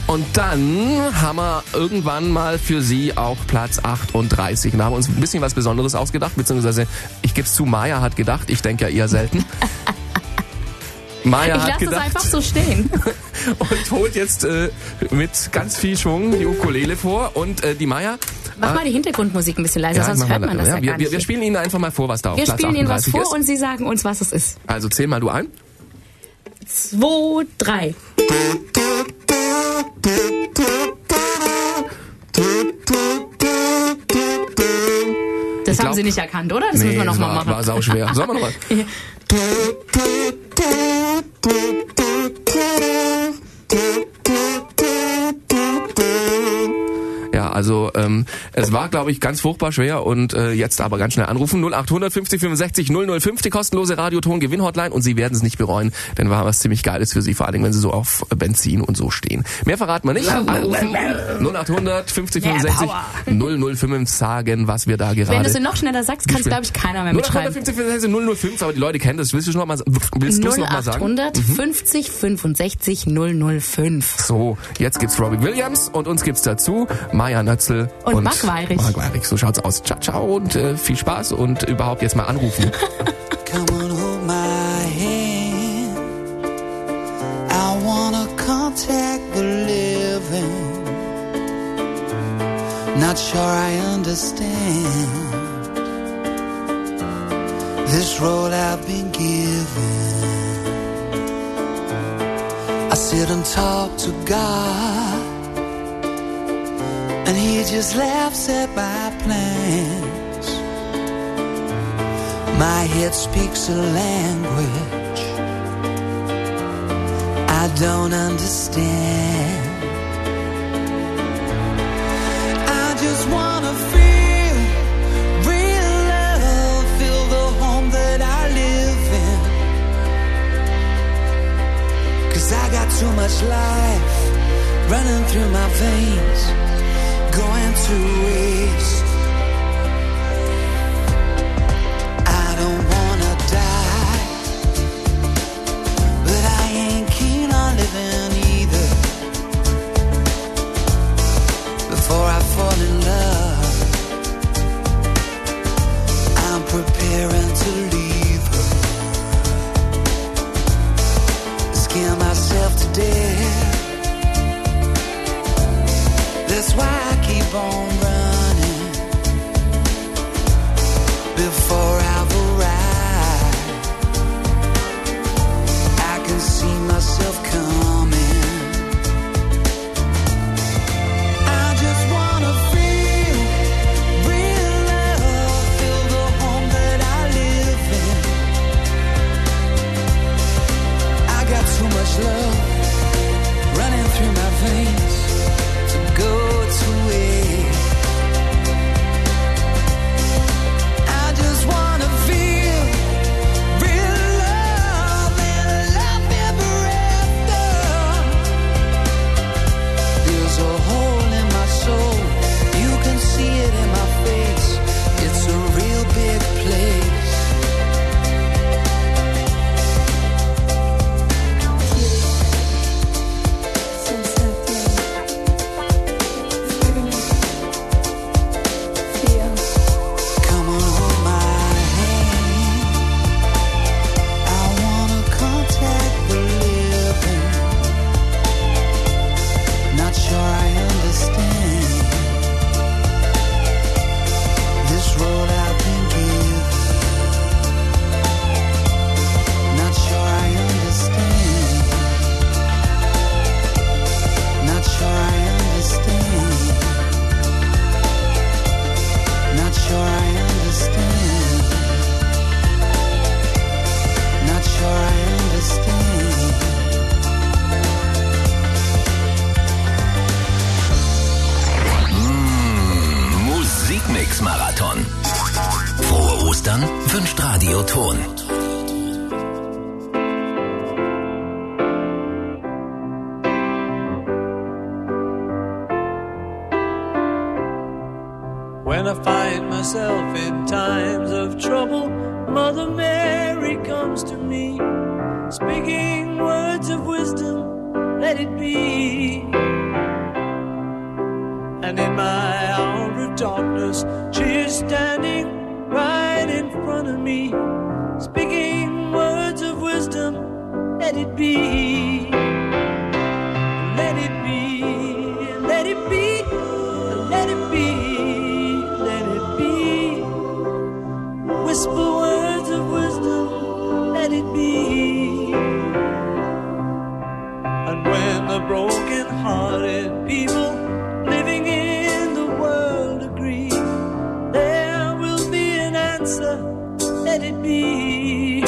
Und dann haben wir irgendwann mal für Sie auch Platz 38. Und da haben wir uns ein bisschen was Besonderes ausgedacht, beziehungsweise, ich gebe es zu, Maya hat gedacht, ich denke ja eher selten. Maya hat gedacht. Ich lasse es einfach so stehen. Und holt jetzt mit ganz viel Schwung die Ukulele vor. Und die Maya... Mach mal die Hintergrundmusik ein bisschen leiser, sonst hört man das ja gar nicht. Wir spielen Ihnen einfach mal vor, was da auf Platz 38 ist. Wir spielen Ihnen was vor und Sie sagen uns, was es ist. Also zähl mal du ein. 2, 3. Das haben Sie nicht erkannt, oder? Das müssen wir nochmal machen. War sauschwer. Sollen wir nochmal? Ja, also es war, glaube ich, ganz furchtbar schwer und jetzt aber ganz schnell anrufen. 0800 50 65 005, die kostenlose Radioton-Gewinn-Hotline und Sie werden es nicht bereuen, denn wir haben was ziemlich Geiles für Sie, vor allem wenn Sie so auf Benzin und so stehen. Mehr verraten wir nicht. Anrufen 0800 50 65 005 sagen, was wir da gerade... Wenn du es noch schneller sagst, kann es, glaube ich, keiner mehr mitschreiben. 0800 50 65 005, aber die Leute kennen das. Willst du es nochmal sagen? 0800 50 65 005. So, jetzt gibt's Robbie Williams und uns gibt's dazu Maya Nötzl und Marc Weirich. So schaut's aus. Ciao, ciao und viel Spaß und überhaupt jetzt mal anrufen. Come on, hold my hand. I wanna contact the living. Not sure I understand this road I've been given. I sit and talk to God, and He just laughs at my plans. My head speaks a language I don't understand. I just wanna feel real love, feel the home that I live in. 'Cause I got too much life running through my veins, going to waste. I don't wanna die, but I ain't keen on living either. Before I fall in love, I'm preparing to leave her. Scare myself to death. That's why I keep on running before I've arrived. I can see myself coming. I just wanna feel real love, feel the home that I live in. I got too much love running through my veins to go to waste. I just wanna feel real love and love ever after. There's a hole in my soul, you can see it in my face. It's a real big place. Musikmix-Marathon. Frohe Ostern wünscht Radioton. When I find myself in times of trouble, Mother Mary comes to me, speaking words of wisdom, let it be. of me, speaking words of wisdom. Let it be. Let it be. Let it be. Let it be. Let it be. Whisper words of wisdom. Let it be. And when the broken-hearted people living in the world agree, there will be an answer. Let it be.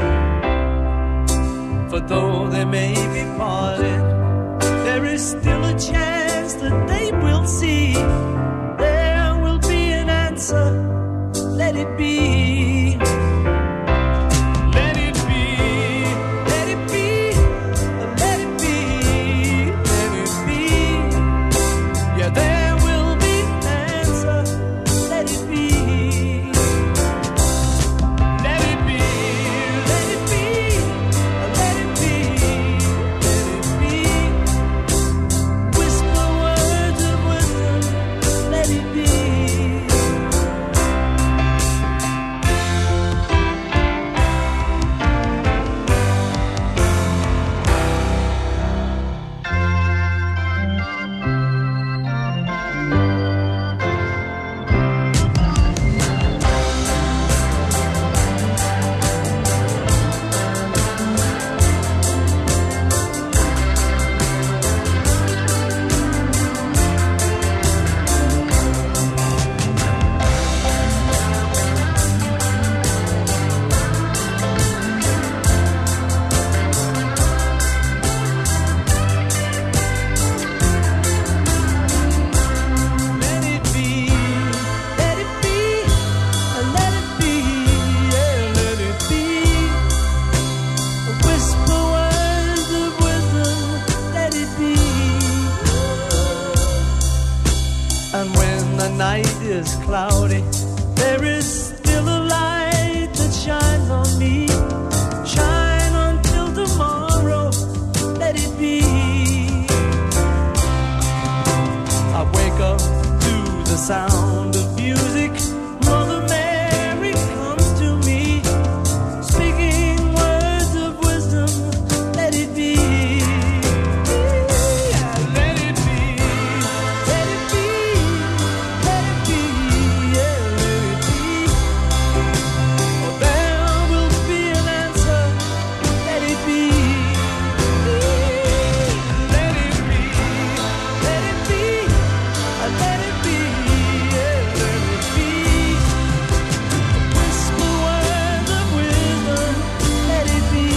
For though they may be parted, there is still a chance that they will see. There will be an answer. Let it be. Let it be. Let it be. Let it be. Let it be. Yeah, there will be an answer. Let it be. Let it be. Let it be. Let it be. Let it be. Whisper words of wisdom. Let it be. Let it be, let it be, let it be, yeah, let it be. Whisper words of wisdom, let it be. And when the night is cloudy, there is still a light that shines on me. Shine until tomorrow, let it be. I wake up to the sound of music. Mother Mary comes to me, speaking words of wisdom. Let it be. Let it be. Let it be. Let it be. Yeah, let it be. Oh, there will be an answer. Let it be. Let it be. Let it be. Let it be. Yeah, let it be. Whisper words of wisdom. Let it be.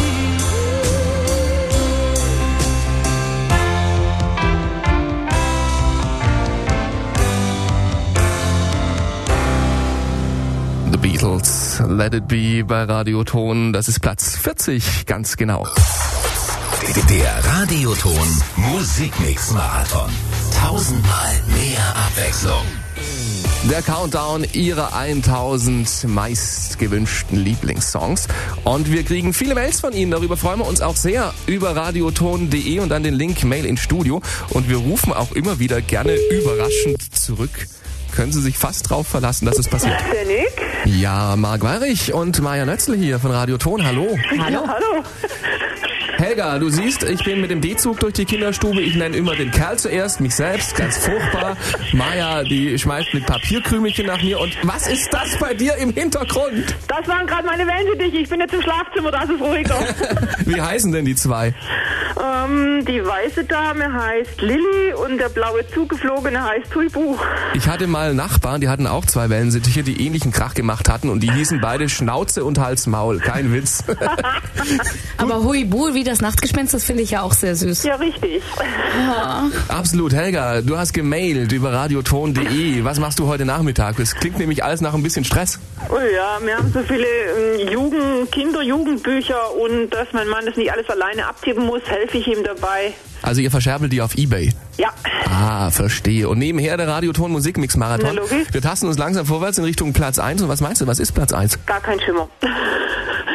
The Beatles, Let It Be bei Radioton. Das ist Platz 40, ganz genau. Der Radioton Musikmix Marathon. 1000-mal mehr Abwechslung. Der Countdown ihrer 1000 meistgewünschten Lieblingssongs. Und wir kriegen viele Mails von Ihnen. Darüber freuen wir uns auch sehr über radioton.de und dann den Link Mail ins Studio. Und wir rufen auch immer wieder gerne überraschend zurück. Können Sie sich fast drauf verlassen, dass es passiert. Der Nick? Ja, Marc Weirich und Maja Nötzl hier von Radioton. Hallo. Hallo. Hallo. Helga, du siehst, ich bin mit dem D-Zug durch die Kinderstube. Ich nenne immer den Kerl zuerst, mich selbst, ganz furchtbar. Maja, die schmeißt mit Papierkrümelchen nach mir. Und was ist das bei dir im Hintergrund? Das waren gerade meine Wellensittiche. Ich bin jetzt im Schlafzimmer, da ist es ruhiger. Wie heißen denn die zwei? Die weiße Dame heißt Lilly und der blaue Zugeflogene heißt Huibu. Ich hatte mal Nachbarn, die hatten auch zwei Wellensittiche, die ähnlichen Krach gemacht hatten. Und die hießen beide Schnauze und Hals-Maul. Kein Witz. Aber Huibu, wie das Nachtgespenst, das finde ich ja auch sehr süß. Ja, richtig. Absolut. Helga, du hast gemailt über radioton.de. Was machst du heute Nachmittag? Das klingt nämlich alles nach ein bisschen Stress. Oh ja, wir haben so viele Jugendbücher und dass mein Mann das nicht alles alleine abtippen muss, helfe ich ihm dabei. Also ihr verscherbelt die auf eBay? Ja. Ah, verstehe. Und nebenher der Radioton Musikmix Marathon. Na, logisch. Wir tasten uns langsam vorwärts in Richtung Platz 1. Und was meinst du, was ist Platz 1? Gar kein Schimmer.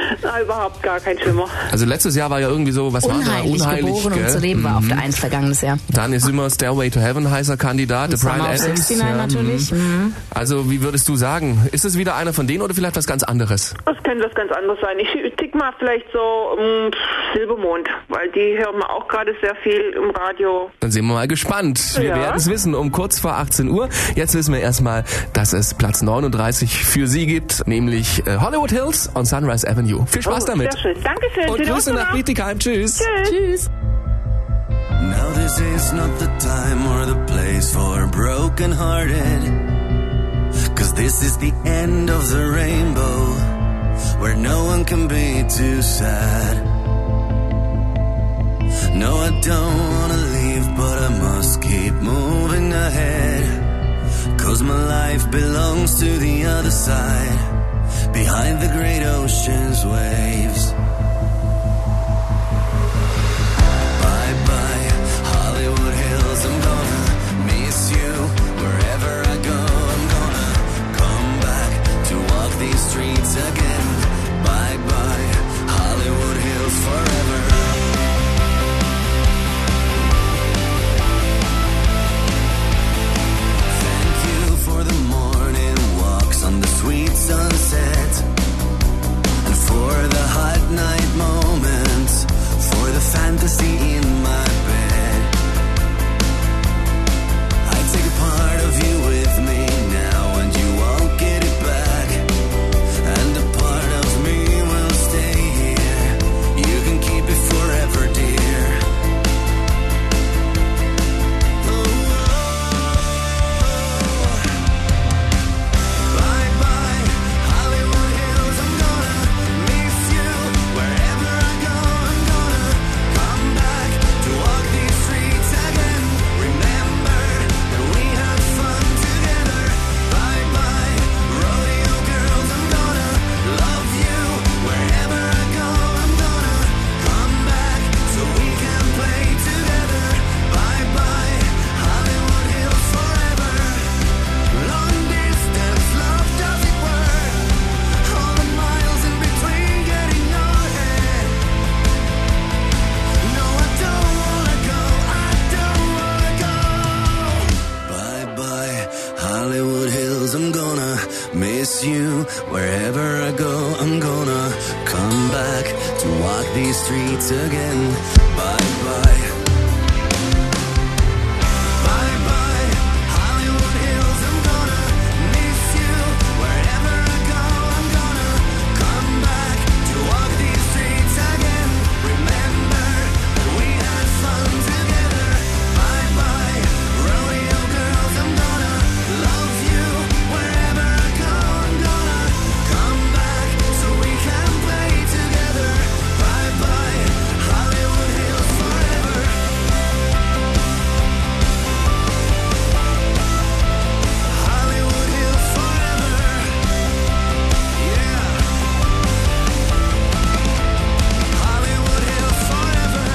Na, überhaupt gar kein Schimmer. Also letztes Jahr war ja irgendwie so, was Unheilig, war da? geboren, um gell? zu leben, war auf der 1 vergangenes Jahr. Dann ist immer Stairway to Heaven heißer Kandidat, The Brian Summer of Adams. 69 natürlich. Also wie würdest du sagen, ist es wieder einer von denen oder vielleicht was ganz anderes? Das könnte was ganz anderes sein. Ich tick mal vielleicht so Silbermond, weil die hören wir auch gerade sehr viel im Radio. Dann sind wir mal gespannt. Wir Ja. werden es wissen um kurz vor 18 Uhr. Jetzt wissen wir erstmal, dass es Platz 39 für Sie gibt, nämlich Hollywood Hills on Sunrise Avenue. Viel Spaß damit. Sehr schön. Dankeschön. Und Schöne Grüße Woche nach noch. Bietigheim. Tschüss. Tschüss. Now this is not the time or the place for broken-hearted, 'cause this is the end of the rainbow, where no one can be too sad. No, I don't wanna leave, but I must keep moving ahead, 'cause my life belongs to the other side, behind the great ocean's waves. Bye-bye, Hollywood Hills, I'm gonna miss you. Wherever I go, I'm gonna come back to walk these streets again. Bye-bye, Hollywood Hills forever. Thank you for the morning walks on the sweet sunset, and for the hot night moments, for the fantasy in my bed. I take a part of you with me now, and you won't get it back, and a part of me will stay here. You can keep it forever, dear. Bye-bye, Hollywood Hills, I'm gonna miss you. Wherever I go, I'm gonna come back to walk these streets again. Remember that we had fun together. Bye-bye, rodeo girls, I'm gonna love you. Wherever I go, I'm gonna come back so we can play together. Bye-bye, Hollywood Hills forever. Long distance love doesn't work. All the miles in between get in your head. No, I don't wanna go. I don't wanna go. Bye-bye, Hollywood Hills. I'm gonna miss you. Wherever I go, I'm gonna come back to walk these streets again. Bye-bye. Bye-bye, Hollywood Hills, I'm gonna miss you. Wherever I go, I'm gonna come back to walk these streets again. Remember that we had fun together. Bye-bye, rodeo girls, I'm gonna love you. Wherever I go, I'm gonna come back so we can play together. Bye-bye, Hollywood Hills forever. Hollywood Hills forever. Yeah. Hollywood Hills forever.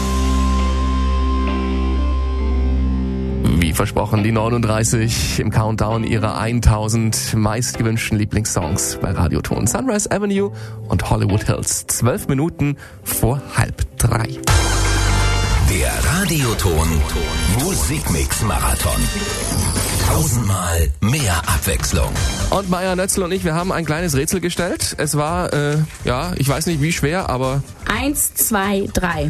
Wie versprochen, die 39 im Countdown ihrer 1000 meistgewünschten Lieblingssongs bei Radioton. Sunrise Avenue und Hollywood Hills. 12 Minuten vor 2:30. Der Radioton Musikmix Marathon. 1000-mal mehr Abwechslung. Und Maya Nötzl und ich, wir haben ein kleines Rätsel gestellt. Es war, ja, ich weiß nicht wie schwer, aber 1, 2, 3.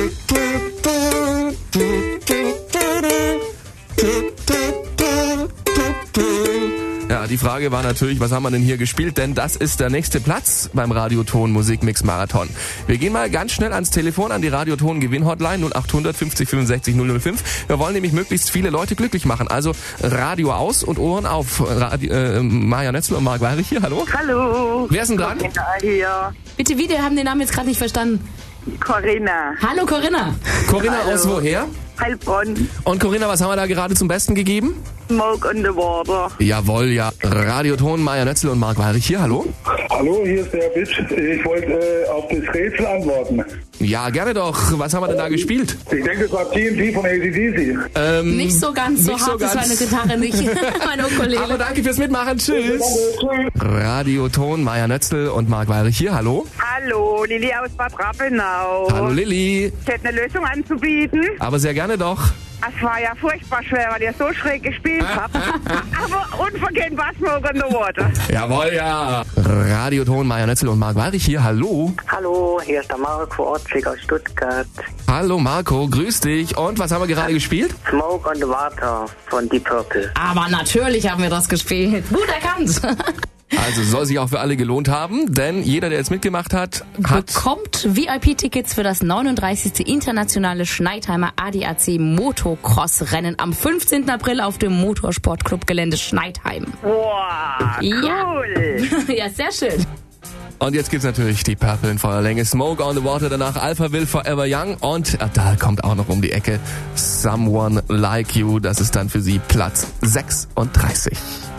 ja, die Frage war natürlich, was haben wir denn hier gespielt? Denn das ist der nächste Platz beim Radioton Musikmix Marathon. Wir gehen mal ganz schnell ans Telefon, an die Radioton Gewinnhotline 0800 50 65 005. Wir wollen nämlich möglichst viele Leute glücklich machen. Also Radio aus und Ohren auf. Maja Nötzl und Marc Weirich hier, hallo. Hallo. Wer ist denn dran? Corinna hier. Bitte wieder, wir haben den Namen jetzt gerade nicht verstanden. Corinna. Hallo Corinna. Corinna aus woher? Heilbronn. Und Corinna, was haben wir da gerade zum Besten gegeben? Smoke on the Water. Jawohl, ja. Radioton, Maja Nötzel und Marc Weirich hier, hallo? Hallo, hier ist der Bitch. Ich wollte auf das Rätsel antworten. Ja, gerne doch. Was haben wir denn da gespielt? Ich denke, es war TNT von AC/DC. Nicht so ganz, so nicht hart so ist ganz. meine Gitarre nicht, meine Aber Ukulele. danke fürs Mitmachen. Tschüss. Radioton, Maja Nötzel und Marc Weirich hier, hallo? Hallo, Lilly aus Bad Rappenau. Hallo Lilly. Ich hätte eine Lösung anzubieten. Aber sehr gerne doch. Es war ja furchtbar schwer, weil ihr so schräg gespielt habt. Aber unverkennbar Smoke on the Water. Jawohl, ja. Radioton, Maja Nötzel und Marc Weirich hier, hallo? Hallo, hier ist der Marco Ortzig aus Stuttgart. Hallo Marco, grüß dich. Und was haben wir gerade gespielt? Smoke on the Water von Deep Purple. Aber natürlich haben wir das gespielt. Gut erkannt. Also soll sich auch für alle gelohnt haben, denn jeder, der jetzt mitgemacht hat, Bekommt VIP-Tickets für das 39. internationale Schneidheimer ADAC Motocross-Rennen am 15. April auf dem Motorsportclub-Gelände Schneidheim. Wow, Ja. cool. Ja, sehr schön. Und jetzt gibt's natürlich die Purple in voller Länge. Smoke on the Water, danach Alpha Will Forever Young. Und da kommt auch noch um die Ecke Someone Like You. Das ist dann für Sie Platz 36.